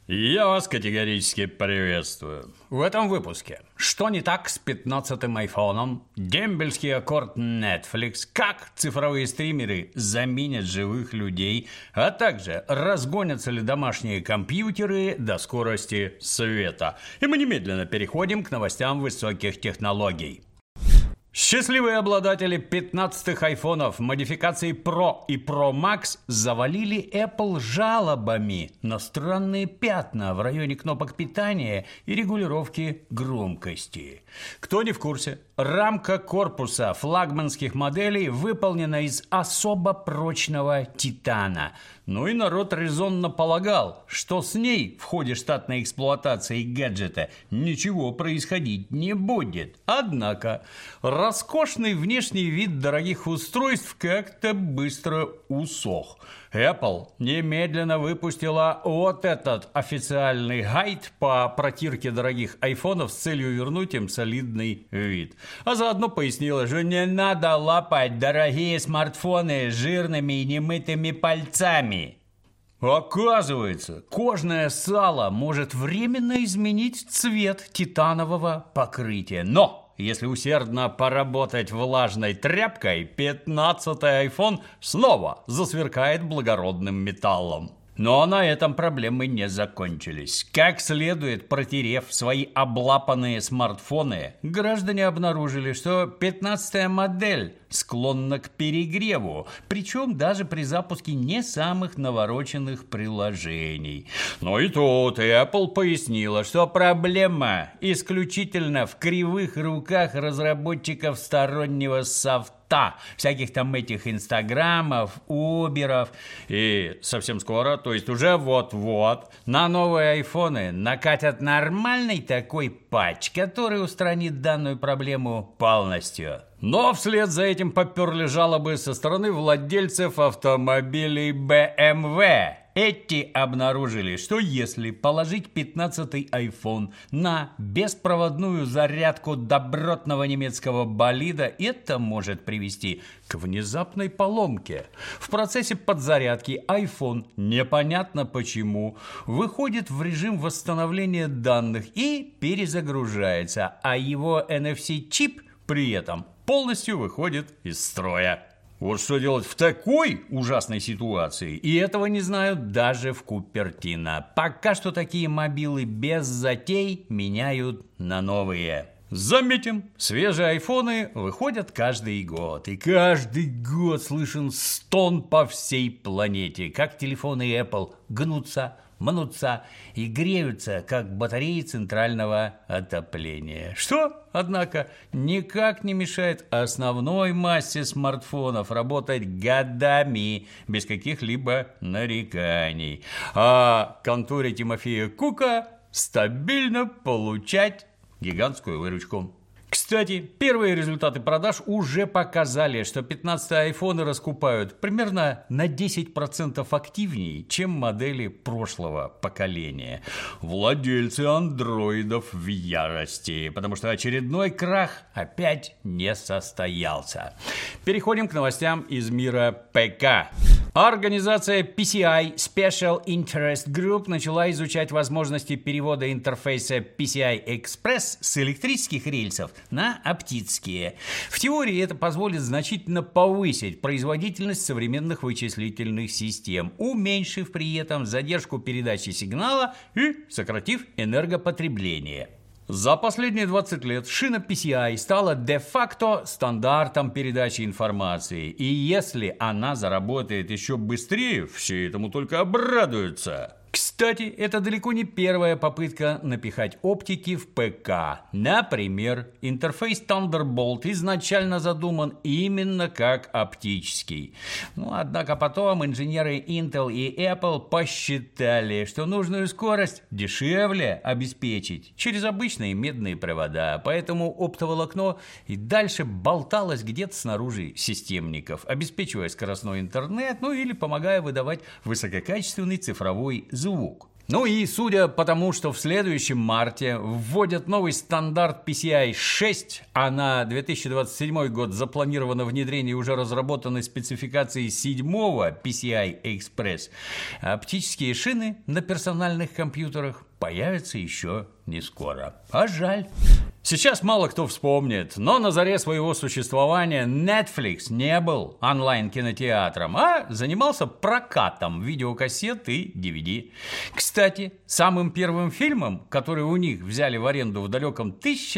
Я вас категорически приветствую. В этом выпуске: что не так с 15-м айфоном, дембельский аккорд Netflix, как цифровые стримеры заменят живых людей, а также разгонятся ли домашние компьютеры до скорости света. И мы немедленно переходим к новостям высоких технологий. Счастливые обладатели 15-х айфонов модификаций Pro и Pro Max завалили Apple жалобами на странные пятна в районе кнопок питания и регулировки громкости. Кто не в курсе, рамка корпуса флагманских моделей выполнена из особо прочного титана. Ну и народ резонно полагал, что с ней в ходе штатной эксплуатации гаджета ничего происходить не будет. Однако роскошный внешний вид дорогих устройств как-то быстро усох. Apple немедленно выпустила вот этот официальный гайд по протирке дорогих айфонов с целью вернуть им солидный вид. А заодно пояснила, что не надо лапать дорогие смартфоны жирными и немытыми пальцами. Оказывается, кожное сало может временно изменить цвет титанового покрытия. Но если усердно поработать влажной тряпкой, 15-й iPhone снова засверкает благородным металлом. Но на этом проблемы не закончились. Как следует протерев свои облапанные смартфоны, граждане обнаружили, что 15-я модель склонна к перегреву, причем даже при запуске не самых навороченных приложений. Но и тут Apple пояснила, что проблема исключительно в кривых руках разработчиков стороннего софта, всяких там этих инстаграмов, уберов. И совсем скоро, то есть уже вот-вот, на новые айфоны накатят нормальный такой патч, который устранит данную проблему полностью. Но вслед за этим поперли жалобы со стороны владельцев автомобилей BMW. Эти обнаружили, что если положить 15-й iPhone на беспроводную зарядку добротного немецкого болида, это может привести к внезапной поломке. В процессе подзарядки iPhone, непонятно почему, выходит в режим восстановления данных и перезагружается, а его NFC-чип при этом полностью выходит из строя. Вот что делать в такой ужасной ситуации, и этого не знают даже в Купертино. Пока что такие мобилы без затей меняют на новые. Заметим, свежие айфоны выходят каждый год. И каждый год слышен стон по всей планете, как телефоны Apple гнутся, мнутся и греются, как батареи центрального отопления. Что, однако, никак не мешает основной массе смартфонов работать годами без каких-либо нареканий. А конторе Тимофея Кука стабильно получать гигантскую выручку. Кстати, первые результаты продаж уже показали, что 15-е айфоны раскупают примерно на 10% активнее, чем модели прошлого поколения. Владельцы андроидов в ярости, потому что очередной крах опять не состоялся. Переходим к новостям из мира ПК. Организация PCI Special Interest Group начала изучать возможности перевода интерфейса PCI Express с электрических рельсов на оптические. В теории это позволит значительно повысить производительность современных вычислительных систем, уменьшив при этом задержку передачи сигнала и сократив энергопотребление. За последние 20 лет шина PCI стала де-факто стандартом передачи информации. И если она заработает еще быстрее, все этому только обрадуются. Кстати, это далеко не первая попытка напихать оптики в ПК. Например, интерфейс Thunderbolt изначально задуман именно как оптический. Однако потом инженеры Intel и Apple посчитали, что нужную скорость дешевле обеспечить через обычные медные провода. Поэтому оптоволокно и дальше болталось где-то снаружи системников, обеспечивая скоростной интернет, или помогая выдавать высококачественный цифровой звук. Ну и судя по тому, что в следующем марте вводят новый стандарт PCI 6, а на 2027 год запланировано внедрение уже разработанной спецификации 7-го PCI Express, оптические шины на персональных компьютерах появятся еще не скоро. А жаль. Сейчас мало кто вспомнит, но на заре своего существования Netflix не был онлайн-кинотеатром, а занимался прокатом видеокассет и DVD. Кстати, самым первым фильмом, который у них взяли в аренду в далеком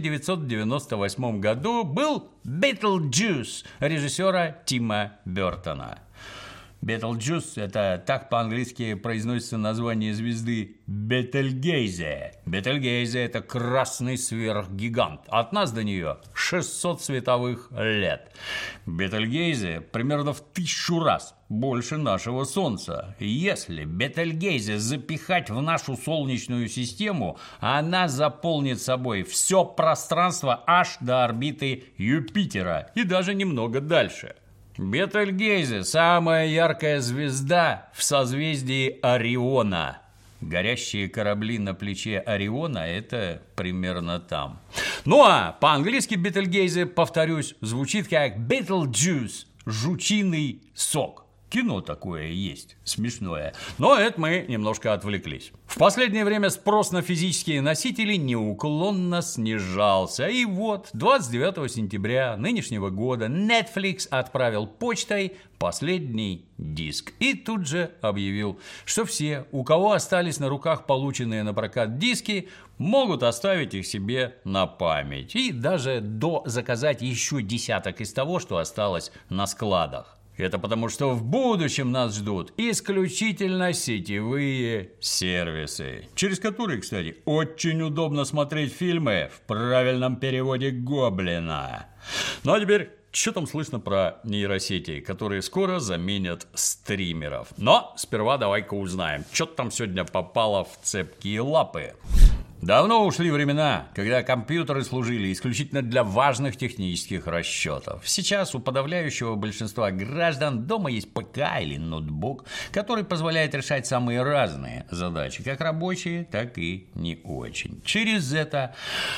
1998 году, был «Beetlejuice» режиссера Тима Бёртона. Betelgeuse – это так по-английски произносится название звезды Бетельгейзе. Бетельгейзе – это красный сверхгигант. От нас до нее 600 световых лет. Бетельгейзе примерно в 1000 раз больше нашего Солнца. Если Бетельгейзе запихать в нашу Солнечную систему, она заполнит собой все пространство аж до орбиты Юпитера и даже немного дальше. Бетельгейзе – самая яркая звезда в созвездии Ориона. Горящие корабли на плече Ориона – это примерно там. Ну а по-английски Бетельгейзе, повторюсь, звучит как Betelgeuse – жучиный сок. Кино такое есть, смешное. Но это мы немножко отвлеклись. В последнее время спрос на физические носители неуклонно снижался. И вот 29 сентября нынешнего года Netflix отправил почтой последний диск. И тут же объявил, что все, у кого остались на руках полученные на прокат диски, могут оставить их себе на память. И даже заказать еще десяток из того, что осталось на складах. Это потому, что в будущем нас ждут исключительно сетевые сервисы, через которые, кстати, очень удобно смотреть фильмы в правильном переводе Гоблина. Ну а теперь, что там слышно про нейросети, которые скоро заменят стримеров? Но сперва давай-ка узнаем, что там сегодня попало в цепкие лапы. Давно ушли времена, когда компьютеры служили исключительно для важных технических расчетов. Сейчас у подавляющего большинства граждан дома есть ПК или ноутбук, который позволяет решать самые разные задачи, как рабочие, так и не очень. Через это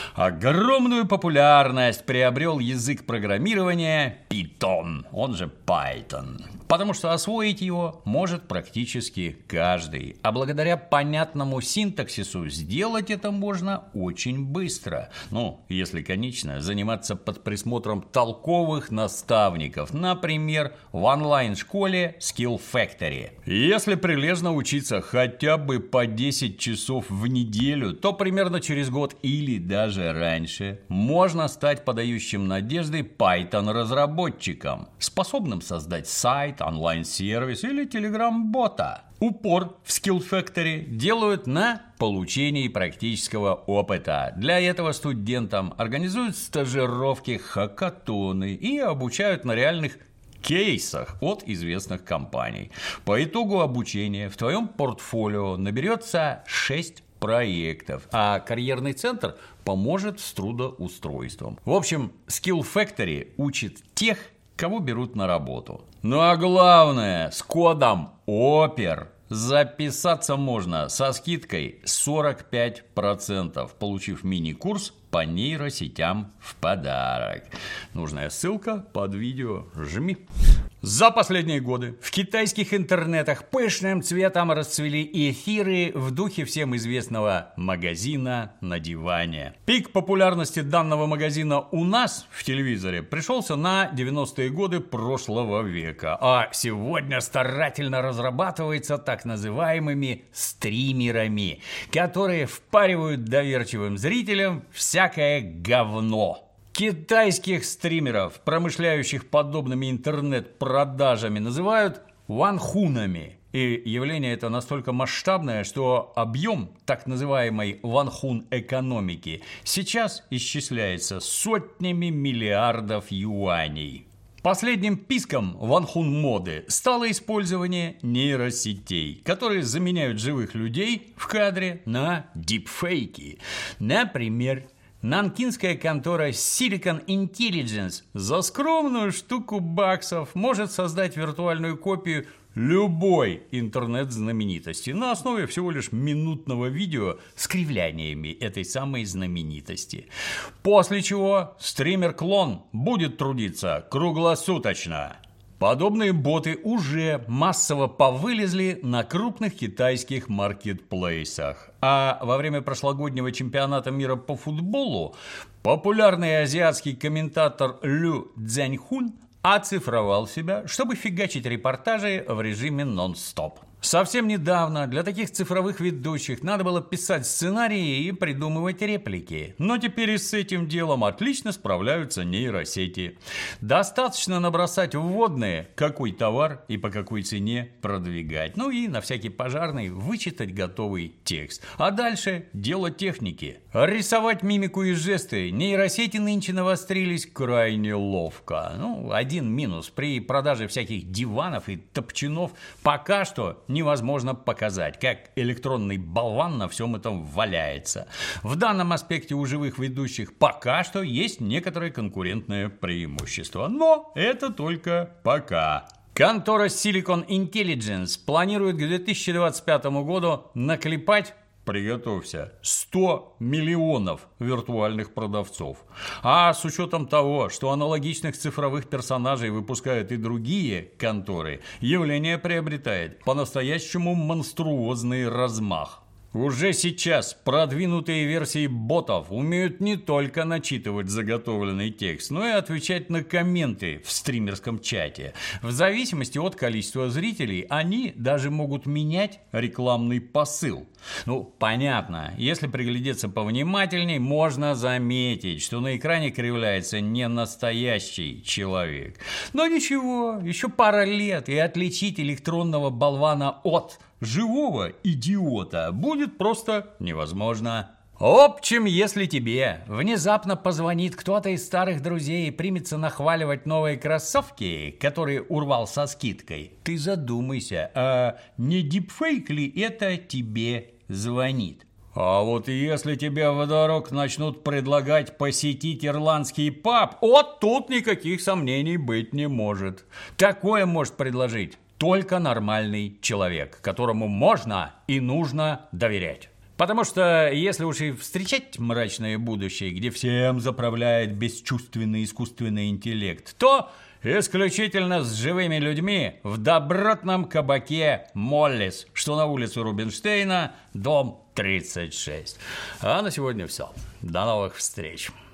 огромную популярность приобрел язык программирования Python, он же Python. Потому что освоить его может практически каждый. А благодаря понятному синтаксису сделать это можно очень быстро. Ну, если, конечно, заниматься под присмотром толковых наставников. Например, в онлайн-школе Skill Factory. Если прилежно учиться хотя бы по 10 часов в неделю, то примерно через год или даже раньше можно стать подающим надежды Python-разработчиком, способным создать сайт, онлайн-сервис или телеграм-бота. Упор в Skill Factory делают на получении практического опыта. Для этого студентам организуют стажировки, хакатоны и обучают на реальных кейсах от известных компаний. По итогу обучения в твоем портфолио наберется 6 проектов, а карьерный центр поможет с трудоустройством. В общем, Skill Factory учит тех, кого берут на работу. Ну а главное, с кодом ОПЕР записаться можно со скидкой 45%, получив мини-курс по нейросетям в подарок. Нужная ссылка под видео. Жми. За последние годы в китайских интернетах пышным цветом расцвели эфиры в духе всем известного магазина на диване. Пик популярности данного магазина у нас в телевизоре пришелся на 90-е годы прошлого века, а сегодня старательно разрабатывается так называемыми стримерами, которые впаривают доверчивым зрителям всякое говно. Китайских стримеров, промышляющих подобными интернет-продажами, называют ванхунами. И явление это настолько масштабное, что объем так называемой ванхун экономики сейчас исчисляется сотнями миллиардов юаней. Последним писком ванхун-моды стало использование нейросетей, которые заменяют живых людей в кадре на дипфейки. Например, нанкинская контора Silicon Intelligence за скромную штуку баксов может создать виртуальную копию любой интернет-знаменитости на основе всего лишь минутного видео с кривляниями этой самой знаменитости. После чего стример-клон будет трудиться круглосуточно. Подобные боты уже массово повылезли на крупных китайских маркетплейсах. А во время прошлогоднего чемпионата мира по футболу популярный азиатский комментатор Лю Цзяньхун оцифровал себя, чтобы фигачить репортажи в режиме нон-стоп. Совсем недавно для таких цифровых ведущих надо было писать сценарии и придумывать реплики. Но теперь и с этим делом отлично справляются нейросети. Достаточно набросать вводные, какой товар и по какой цене продвигать. Ну и на всякий пожарный вычитать готовый текст. А дальше дело техники. Рисовать мимику и жесты нейросети нынче навострились крайне ловко. Один минус: при продаже всяких диванов и топчанов пока что невозможно показать, как электронный болван на всем этом валяется. В данном аспекте у живых ведущих пока что есть некоторое конкурентное преимущество. Но это только пока. Контора Silicon Intelligence планирует к 2025 году наклепать, приготовься, 100 миллионов виртуальных продавцов. А с учетом того, что аналогичных цифровых персонажей выпускают и другие конторы, явление приобретает по-настоящему монструозный размах. Уже сейчас продвинутые версии ботов умеют не только начитывать заготовленный текст, но и отвечать на комменты в стримерском чате. В зависимости от количества зрителей они даже могут менять рекламный посыл. Понятно, если приглядеться повнимательней, можно заметить, что на экране кривляется не настоящий человек. Но ничего, еще пара лет, и отличить электронного болвана от живого идиота будет просто невозможно. В общем, если тебе внезапно позвонит кто-то из старых друзей и примется нахваливать новые кроссовки, которые урвал со скидкой, ты задумайся, а не дипфейк ли это тебе звонит? А вот если тебе вдруг начнут предлагать посетить ирландский паб, вот тут никаких сомнений быть не может. Такое может предложить только нормальный человек, которому можно и нужно доверять. Потому что если уж и встречать мрачное будущее, где всем заправляет бесчувственный искусственный интеллект, то исключительно с живыми людьми в добротном кабаке «Моллис», что на улице Рубинштейна, дом 36. А на сегодня все. До новых встреч.